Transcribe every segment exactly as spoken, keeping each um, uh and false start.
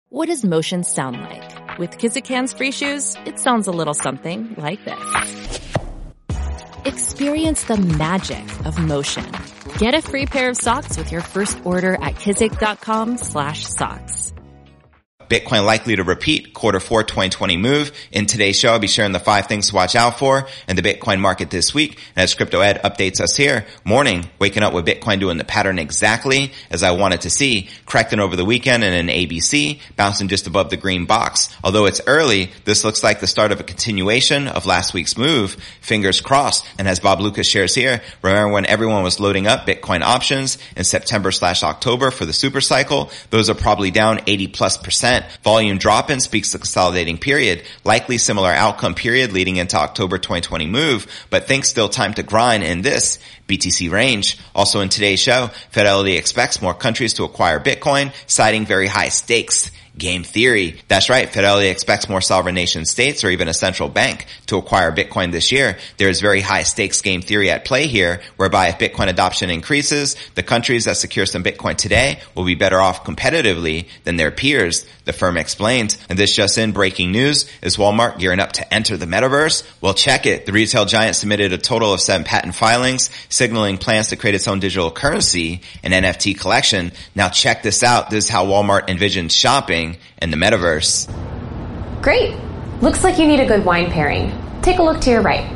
What does motion sound like? With Kizikans free shoes, it sounds a little something like this. Experience the magic of motion. Get a free pair of socks with your first order at kizik.com slash socks. Bitcoin likely to repeat quarter four twenty twenty move. In today's show, I'll be sharing the five things to watch out for in the Bitcoin market this week. And as Crypto Ed updates us here, morning, waking up with Bitcoin doing the pattern exactly as I wanted to see, correcting over the weekend in an A B C, bouncing just above the green box. Although it's early, this looks like the start of a continuation of last week's move. Fingers crossed. And as Bob Lucas shares here, remember when everyone was loading up Bitcoin options in September slash October for the super cycle? Those are probably down eighty plus percent. Volume drop-in speaks to consolidating period, likely similar outcome period leading into October twenty twenty move, but think still time to grind in this B T C range. Also in today's show, Fidelity expects more countries to acquire Bitcoin, citing very high stakes. Game theory. That's right. Fidelity expects more sovereign nation states or even a central bank to acquire Bitcoin this year. There is very high stakes game theory at play here, whereby if Bitcoin adoption increases, the countries that secure some Bitcoin today will be better off competitively than their peers, the firm explained. And this just in, breaking news, is Walmart gearing up to enter the metaverse? Well, check it. The retail giant submitted a total of seven patent filings, signaling plans to create its own digital currency and N F T collection. Now check this out. This is how Walmart envisions shopping in the metaverse. Great. Looks like you need a good wine pairing. Take a look to your right.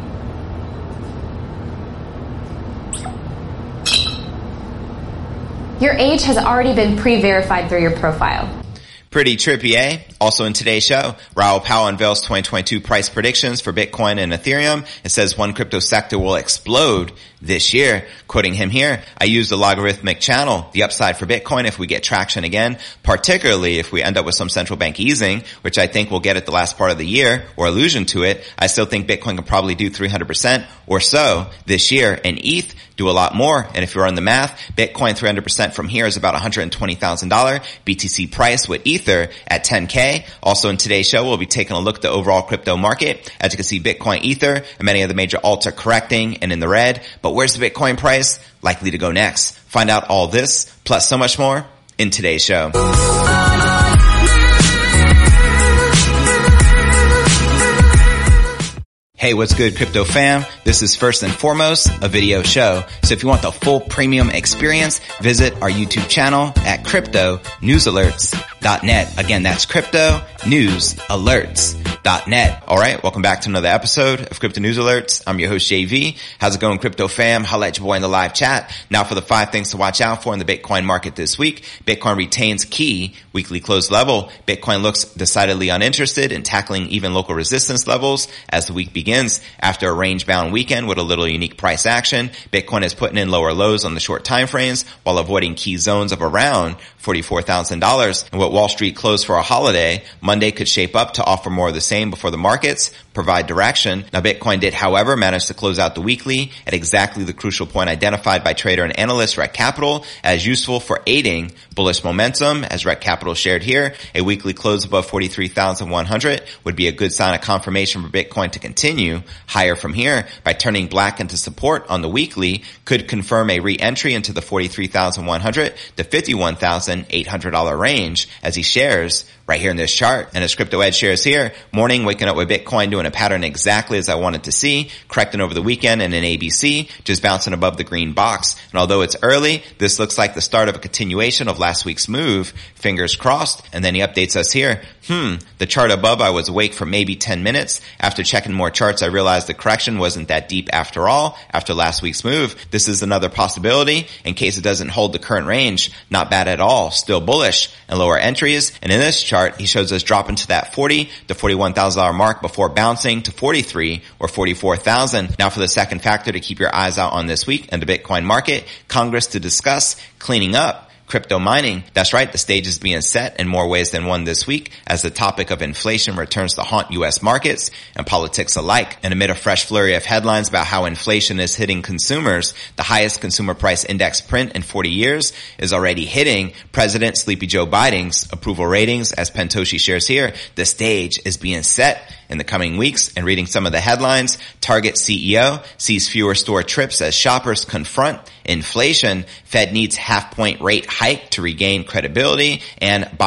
Your age has already been pre-verified through your profile. Pretty trippy, eh? Also in today's show, Raoul Pal unveils twenty twenty-two price predictions for Bitcoin and Ethereum. It says one crypto sector will explode this year. Quoting him here, I use the logarithmic channel, the upside for Bitcoin if we get traction again, particularly if we end up with some central bank easing, which I think we'll get at the last part of the year, or allusion to it. I still think Bitcoin can probably do three hundred percent or so this year, and E T H do a lot more. And if you run the math, Bitcoin three hundred percent from here is about one hundred twenty thousand dollars B T C price with Ether at ten K. Also in today's show, we'll be taking a look at the overall crypto market. As you can see, Bitcoin, Ether, and many of the major alts are correcting and in the red. But where's the Bitcoin price likely to go next? Find out all this, plus so much more, in today's show. Hey, what's good, crypto fam? This is first and foremost a video show. So if you want the full premium experience, visit our YouTube channel at crypto news alerts dot net. Again, that's crypto news alerts dot net. All right, welcome back to another episode of Crypto News Alerts. I'm your host, J V. How's it going, crypto fam? Holla at your boy in the live chat. Now for the five things to watch out for in the Bitcoin market this week. Bitcoin retains key weekly close level. Bitcoin looks decidedly uninterested in tackling even local resistance levels as the week begins. After a range-bound weekend with a little unique price action, Bitcoin is putting in lower lows on the short time frames while avoiding key zones of around forty-four thousand dollars. And with Wall Street closed for a holiday, Monday could shape up to offer more of the same before the markets provide direction. Now, Bitcoin did, however, manage to close out the weekly at exactly the crucial point identified by trader and analyst Rec Capital as useful for aiding bullish momentum. As Rec Capital shared here, a weekly close above forty-three thousand one hundred would be a good sign of confirmation for Bitcoin to continue higher from here. By turning black into support on the weekly, could confirm a re-entry into the forty-three thousand one hundred to fifty-one thousand eight hundred dollars range, as he shares right here in this chart. And as Crypto Ed shares here, morning waking up with Bitcoin doing a pattern exactly as I wanted to see, correcting over the weekend in an A B C, just bouncing above the green box. And although it's early, this looks like the start of a continuation of last week's move. Fingers crossed. And then he updates us here. Hmm, the chart above, I was awake for maybe ten minutes. After checking more charts, I realized the correction wasn't that deep after all, after last week's move. This is another possibility in case it doesn't hold the current range. Not bad at all. Still bullish and lower entries. And in this chart, he shows us dropping to that forty to forty-one thousand dollars mark before bouncing to forty-three or forty-four thousand. Now for the second factor to keep your eyes out on this week in the Bitcoin market, Congress to discuss cleaning up crypto mining. That's right, the stage is being set in more ways than one this week as the topic of inflation returns to haunt U S markets and politics alike. And amid a fresh flurry of headlines about how inflation is hitting consumers, the highest consumer price index print in forty years is already hitting President Sleepy Joe Biden's approval ratings. As Pentoshi shares here, the stage is being set in the coming weeks. And reading some of the headlines, Target C E O sees fewer store trips as shoppers confront inflation. Fed needs half point rate hike to regain credibility, and Biden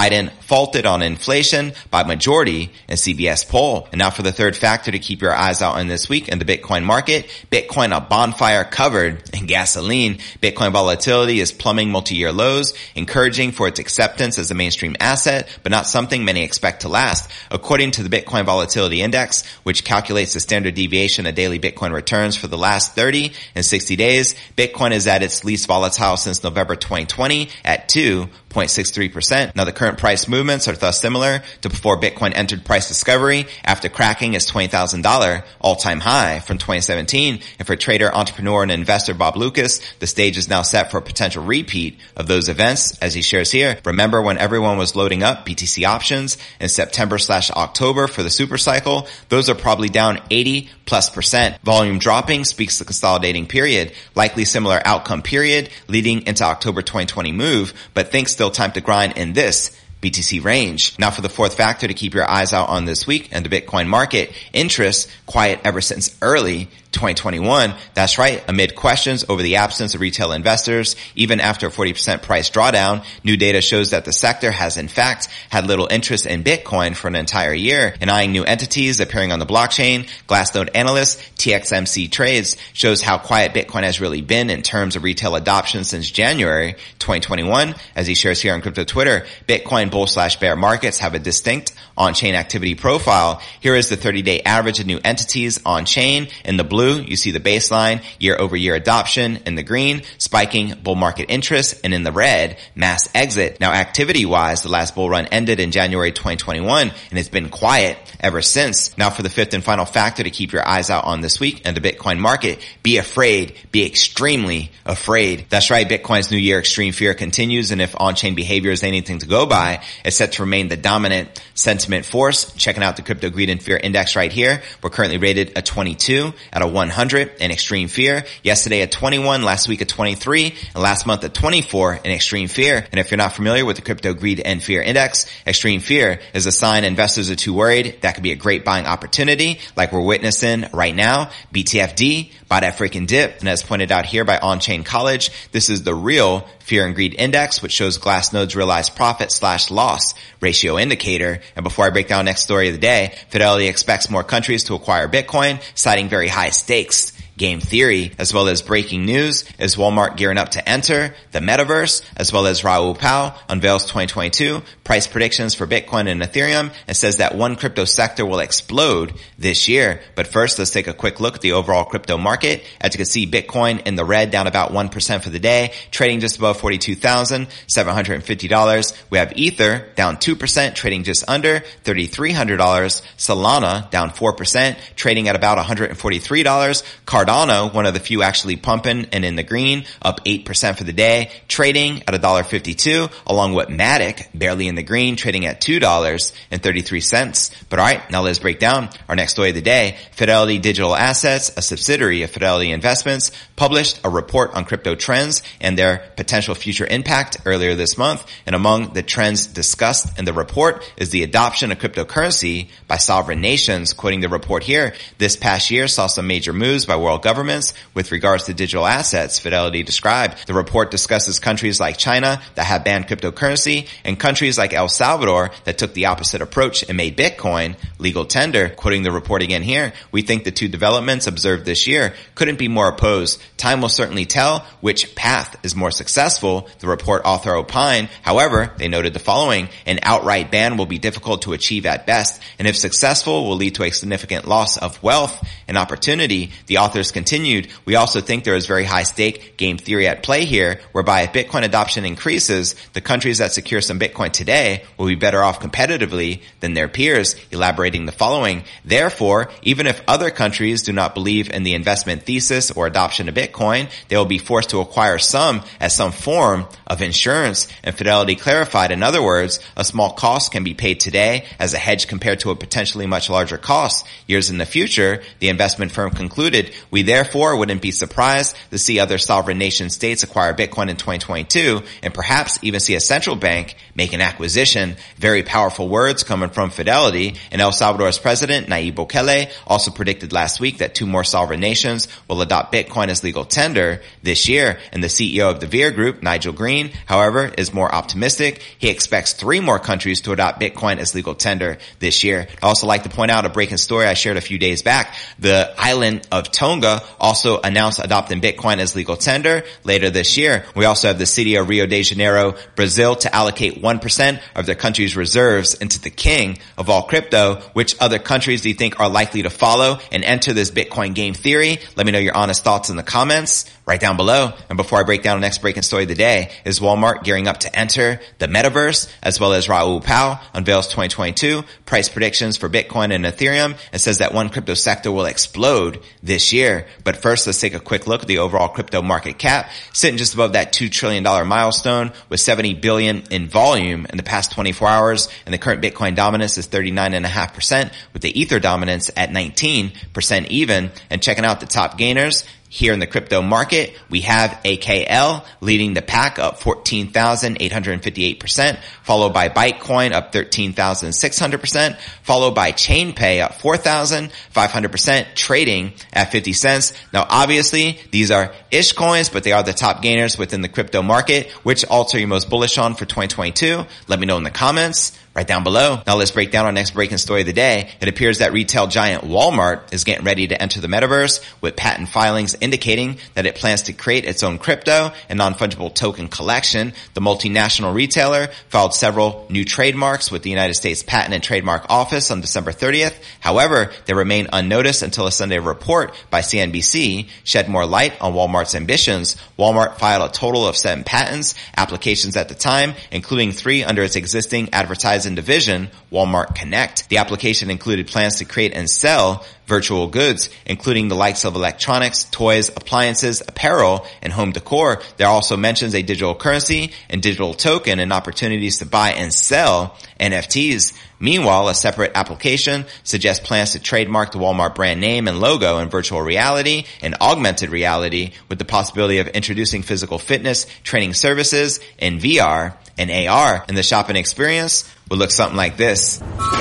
faulted on inflation by majority in C B S poll. And now for the third factor to keep your eyes out on this week in the Bitcoin market. Bitcoin a bonfire covered in gasoline. Bitcoin volatility is plumbing multi-year lows, encouraging for its acceptance as a mainstream asset, but not something many expect to last. According to the Bitcoin Volatility Index, which calculates the standard deviation of daily Bitcoin returns for the last thirty and sixty days, Bitcoin is at its least volatile since November twenty twenty at two point six three percent. Now the current price movements are thus similar to before Bitcoin entered price discovery after cracking its twenty thousand dollars all-time high from twenty seventeen. And for trader, entrepreneur, and investor Bob Lucas, the stage is now set for a potential repeat of those events, as he shares here. Remember when everyone was loading up B T C options in September slash October for the super cycle? Those are probably down eighty plus percent. Volume dropping speaks to consolidating period, likely similar outcome period leading into October twenty twenty move, but think still time to grind in this B T C range. Now for the fourth factor to keep your eyes out on this week in the Bitcoin market, interest quiet ever since early twenty twenty-one. That's right. Amid questions over the absence of retail investors, even after a forty percent price drawdown, new data shows that the sector has in fact had little interest in Bitcoin for an entire year. And eyeing new entities appearing on the blockchain, Glassnode analyst T X M C Trades shows how quiet Bitcoin has really been in terms of retail adoption since January twenty twenty-one. As he shares here on Crypto Twitter, Bitcoin bull slash bear markets have a distinct on-chain activity profile. Here is the thirty-day average of new entities on-chain. In the blue, you see the baseline year-over-year adoption. In the green, spiking bull market interest. And in the red, mass exit. Now, activity-wise, the last bull run ended in January twenty twenty-one, and it's been quiet ever since. Now, for the fifth and final factor to keep your eyes out on this week in the Bitcoin market, be afraid. Be extremely afraid. That's right, Bitcoin's New Year extreme fear continues, and if on-chain behavior is anything to go by, it's set to remain the dominant sentiment force. Checking out the Crypto Greed and Fear Index right here. We're currently rated a twenty-two out of one hundred in extreme fear. Yesterday a twenty-one, last week a twenty-three, and last month a twenty-four in extreme fear. And if you're not familiar with the Crypto Greed and Fear Index, extreme fear is a sign investors are too worried. That could be a great buying opportunity like we're witnessing right now. B T F D, buy that freaking dip. And as pointed out here by On-Chain College, this is the real Fear and Greed Index, which shows Glassnode's realized profit slash loss ratio indicator. And before I break down next story of the day, Fidelity expects more countries to acquire Bitcoin, citing very high stakes. Game theory, as well as breaking news, is Walmart gearing up to enter the metaverse, as well as Raoul Pal unveils twenty twenty-two price predictions for Bitcoin and Ethereum and says that one crypto sector will explode this year. But first, let's take a quick look at the overall crypto market. As you can see, Bitcoin in the red, down about one percent for the day, trading just above forty-two thousand seven hundred fifty dollars. We have Ether down two percent, trading just under three thousand three hundred dollars. Solana down four percent, trading at about one hundred forty-three dollars. Cardano, one of the few actually pumping and in the green, up eight percent for the day, trading at one dollar fifty-two, along with Matic, barely in the green, trading at two dollars and thirty-three cents. But alright, now let's break down our next story of the day. Fidelity Digital Assets, a subsidiary of Fidelity Investments, published a report on crypto trends and their potential future impact earlier this month. And among the trends discussed in the report is the adoption of cryptocurrency by sovereign nations. Quoting the report here, this past year saw some major moves by world governments with regards to digital assets, Fidelity described. The report discusses countries like China that have banned cryptocurrency and countries like El Salvador that took the opposite approach and made Bitcoin legal tender. Quoting the report again here, we think the two developments observed this year couldn't be more opposed. Time will certainly tell which path is more successful, the report author opined. However, they noted the following: an outright ban will be difficult to achieve at best, and if successful will lead to a significant loss of wealth and opportunity. The authors continued, we also think there is very high stake game theory at play here, whereby if Bitcoin adoption increases, the countries that secure some Bitcoin today will be better off competitively than their peers, elaborating the following: therefore, even if other countries do not believe in the investment thesis or adoption of Bitcoin, they will be forced to acquire some as some form of insurance. And Fidelity clarified, in other words, a small cost can be paid today as a hedge compared to a potentially much larger cost years in the future. The investment firm concluded, we We therefore wouldn't be surprised to see other sovereign nation states acquire Bitcoin in twenty twenty-two and perhaps even see a central bank make an acquisition. Very powerful words coming from Fidelity. And El Salvador's president, Nayib Bukele, also predicted last week that two more sovereign nations will adopt Bitcoin as legal tender this year. And the C E O of the Veer Group, Nigel Green, however, is more optimistic. He expects three more countries to adopt Bitcoin as legal tender this year. I'd also like to point out a breaking story I shared a few days back. The island of Tonga also announced adopting Bitcoin as legal tender later this year. We also have the city of Rio de Janeiro, Brazil, to allocate one percent of their country's reserves into the king of all crypto. Which other countries do you think are likely to follow and enter this Bitcoin game theory? Let me know your honest thoughts in the comments right down below. And before I break down the next breaking story of the day, is Walmart gearing up to enter the metaverse, as well as Raoul Pal unveils twenty twenty-two price predictions for Bitcoin and Ethereum and says that one crypto sector will explode this year. But first, let's take a quick look at the overall crypto market cap, sitting just above that two trillion dollars milestone with seventy billion dollars in volume in the past twenty-four hours. And the current Bitcoin dominance is thirty-nine point five percent with the Ether dominance at nineteen percent even. And checking out the top gainers, here in the crypto market, we have A K L leading the pack up fourteen thousand eight hundred fifty-eight percent, followed by Bytecoin up thirteen thousand six hundred percent, followed by ChainPay up four thousand five hundred percent, trading at fifty cents. Now, obviously, these are ish coins, but they are the top gainers within the crypto market. Which alts are you most bullish on for twenty twenty-two? Let me know in the comments right down below. Now let's break down our next breaking story of the day. It appears that retail giant Walmart is getting ready to enter the metaverse with patent filings indicating that it plans to create its own crypto and non-fungible token collection. The multinational retailer filed several new trademarks with the United States Patent and Trademark Office on December thirtieth. However, they remain unnoticed until a Sunday report by C N B C shed more light on Walmart's ambitions. Walmart filed a total of seven patents applications at the time, including three under its existing advertising division, Walmart Connect. The application included plans to create and sell virtual goods, including the likes of electronics, toys, appliances, apparel, and home decor. There also mentions a digital currency and digital token and opportunities to buy and sell N F Ts. Meanwhile, a separate application suggests plans to trademark the Walmart brand name and logo in virtual reality and augmented reality, with the possibility of introducing physical fitness training services in V R and A R. And the shopping experience would look something like this.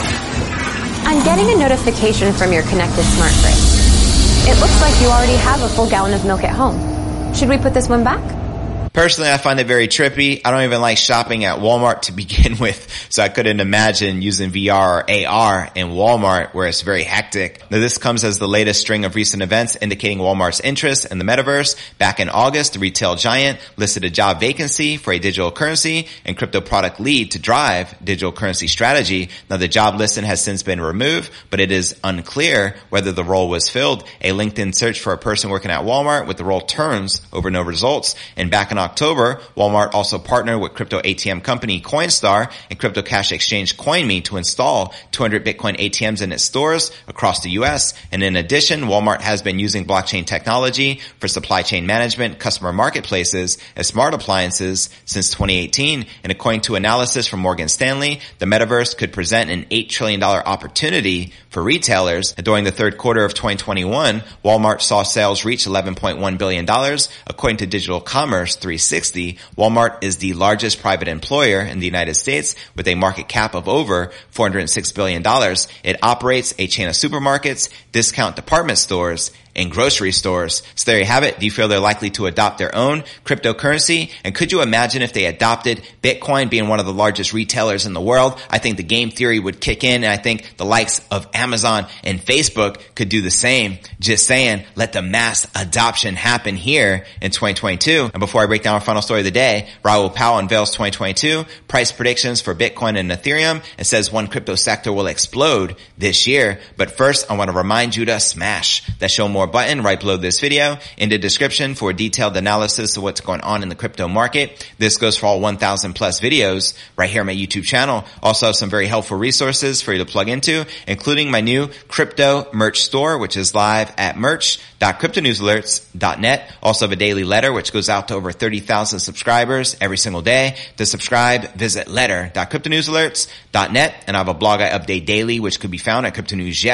I'm getting a notification from your connected smart fridge. It looks like you already have a full gallon of milk at home. Should we put this one back? Personally, I find it very trippy. I don't even like shopping at Walmart to begin with, so I couldn't imagine using V R or A R in Walmart where it's very hectic. Now, this comes as the latest string of recent events indicating Walmart's interest in the metaverse. Back in August, the retail giant listed a job vacancy for a digital currency and crypto product lead to drive digital currency strategy. Now, the job listing has since been removed, but it is unclear whether the role was filled. A LinkedIn search for a person working at Walmart with the role turns over no results. And back in October, Walmart also partnered with crypto A T M company Coinstar and crypto cash exchange CoinMe to install two hundred Bitcoin A T Ms in its stores across the U S. And in addition, Walmart has been using blockchain technology for supply chain management, customer marketplaces, and smart appliances since twenty eighteen. And according to analysis from Morgan Stanley, the metaverse could present an eight trillion dollars opportunity for retailers. And during the third quarter of twenty twenty-one, Walmart saw sales reach eleven point one billion dollars. According to Digital Commerce three sixty, Walmart is the largest private employer in the United States with a market cap of over four hundred six billion dollars. It operates a chain of supermarkets, discount department stores, and grocery stores. So there you have it. Do you feel they're likely to adopt their own cryptocurrency? And could you imagine if they adopted Bitcoin, being one of the largest retailers in the world? I think the game theory would kick in, and I think the likes of Amazon and Facebook could do the same. Just saying, let the mass adoption happen here in twenty twenty-two. And before I break down our final story of the day, Raoul Pal unveils twenty twenty-two price predictions for Bitcoin and Ethereum and says one crypto sector will explode this year. But first, I want to remind you to smash that show more button right below this video in the description for a detailed analysis of what's going on in the crypto market. This goes for all one thousand plus videos right here on my YouTube channel. Also have some very helpful resources for you to plug into, including my new crypto merch store, which is live at merch dot crypto news alerts dot net. Also have a daily letter, which goes out to over thirty thousand subscribers every single day. To subscribe, visit letter dot crypto news alerts dot net. And I have a blog I update daily, which could be found at crypto news yes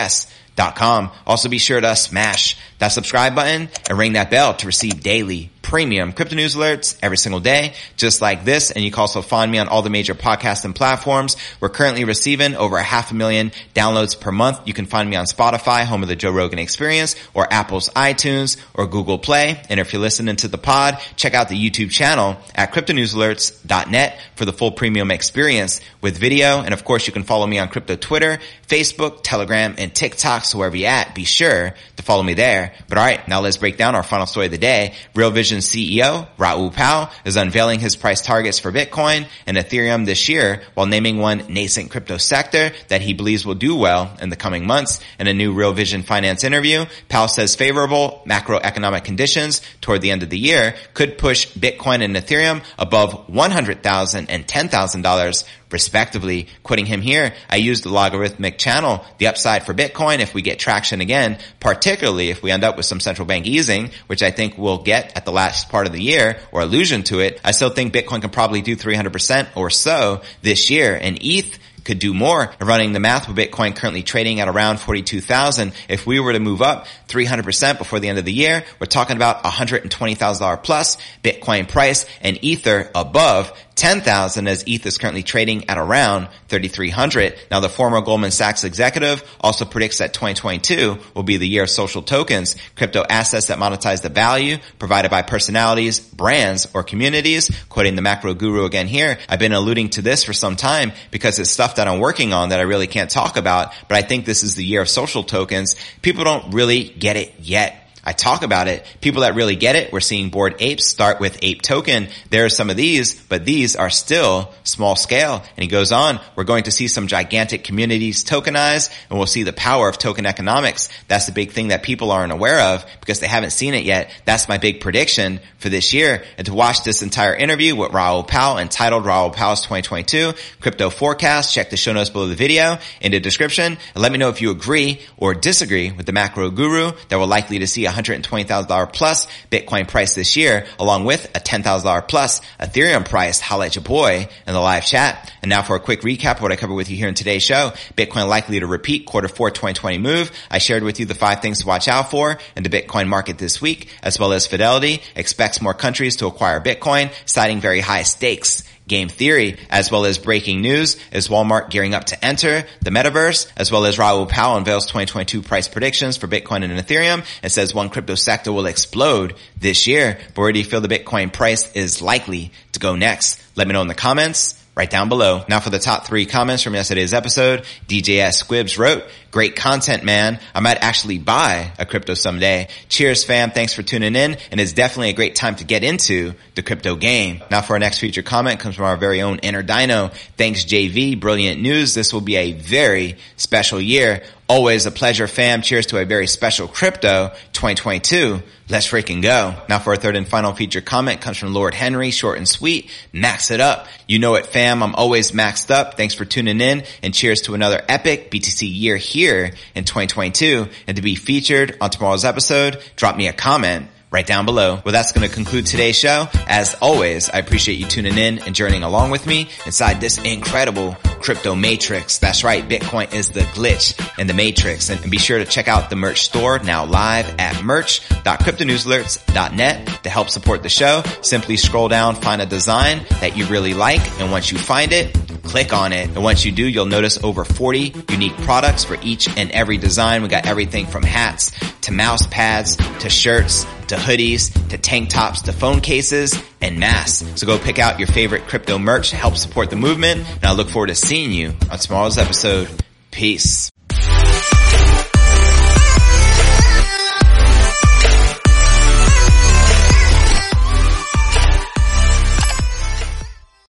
dot com. Also be sure to smash that subscribe button and ring that bell to receive daily premium crypto news alerts every single day, just like this. And you can also find me on all the major podcasting platforms. We're currently receiving over a half a million downloads per month. You can find me on Spotify, home of the Joe Rogan Experience, or Apple's iTunes, or Google Play. And if you're listening to the pod, check out the YouTube channel at crypto news alerts dot net for the full premium experience with video. And of course, you can follow me on crypto Twitter, Facebook, Telegram, and TikTok. So wherever you're at, be sure to follow me there. But all right, now let's break down our final story of the day. Real Vision C E O Raoul Pal is unveiling his price targets for Bitcoin and Ethereum this year while naming one nascent crypto sector that he believes will do well in the coming months. In a new Real Vision Finance interview, Pal says favorable macroeconomic conditions toward the end of the year could push Bitcoin and Ethereum above one hundred thousand dollars and ten thousand dollars respectively. Quoting him here, I used the logarithmic channel, the upside for Bitcoin if we get traction again, particularly if we end up with some central bank easing, which I think we'll get at the last part of the year, or allusion to it. I still think Bitcoin can probably do three hundred percent or so this year, and E T H could do more. Running the math with Bitcoin currently trading at around forty-two thousand, if we were to move up three hundred percent before the end of the year, we're talking about one hundred twenty thousand dollars plus Bitcoin price, and Ether above ten thousand, as E T H is currently trading at around thirty-three hundred. Now, the former Goldman Sachs executive also predicts that twenty twenty-two will be the year of social tokens, crypto assets that monetize the value provided by personalities, brands, or communities. Quoting the macro guru again here, I've been alluding to this for some time because it's stuff that I'm working on that I really can't talk about, but I think this is the year of social tokens. People don't really get it yet. I talk about it. People that really get it, we're seeing Bored Apes start with Ape Token. There are some of these, but these are still small scale. And he goes on, we're going to see some gigantic communities tokenized, and we'll see the power of token economics. That's the big thing that people aren't aware of because they haven't seen it yet. That's my big prediction for this year. And to watch this entire interview with Raoul Pal, entitled Raoul Pal's twenty twenty-two Crypto Forecast, check the show notes below the video in the description, and let me know if you agree or disagree with the macro guru that we're likely to see one hundred twenty thousand dollars plus Bitcoin price this year, along with a ten thousand dollars plus Ethereum price. Holla at your boy in the live chat. And now for a quick recap of what I covered with you here in today's show. Bitcoin likely to repeat quarter four twenty twenty move. I shared with you the five things to watch out for in the Bitcoin market this week, as well as Fidelity expects more countries to acquire Bitcoin, citing very high stakes. Game theory, as well as breaking news, is Walmart gearing up to enter the metaverse, as well as Raoul Pal unveils twenty twenty-two price predictions for Bitcoin and Ethereum and says one crypto sector will explode this year. But where do you feel the Bitcoin price is likely to go next? Let me know in the comments right down below. Now for the top three comments from yesterday's episode. D J S Squibs wrote, great content, man. I might actually buy a crypto someday. Cheers, fam. Thanks for tuning in. And it's definitely a great time to get into the crypto game. Now for our next featured comment comes from our very own Inner Dino. Thanks, J V. Brilliant news. This will be a very special year. Always a pleasure, fam. Cheers to a very special crypto twenty twenty-two. Let's freaking go. Now for our third and final feature comment comes from Lord Henry, short and sweet. Max it up. You know it, fam. I'm always maxed up. Thanks for tuning in, and cheers to another epic B T C year here in twenty twenty-two. And to be featured on tomorrow's episode, drop me a comment right down below. Well, that's going to conclude today's show. As always, I appreciate you tuning in and journeying along with me inside this incredible crypto matrix. That's right. Bitcoin is the glitch in the matrix. And be sure to check out the merch store now live at merch dot crypto news alerts dot net to help support the show. Simply scroll down, find a design that you really like. And once you find it, click on it. And once you do, you'll notice over forty unique products for each and every design. We got everything from hats to mouse pads to shirts to hoodies to tank tops to phone cases and masks. So go pick out your favorite crypto merch to help support the movement. And I look forward to seeing you on tomorrow's episode. Peace.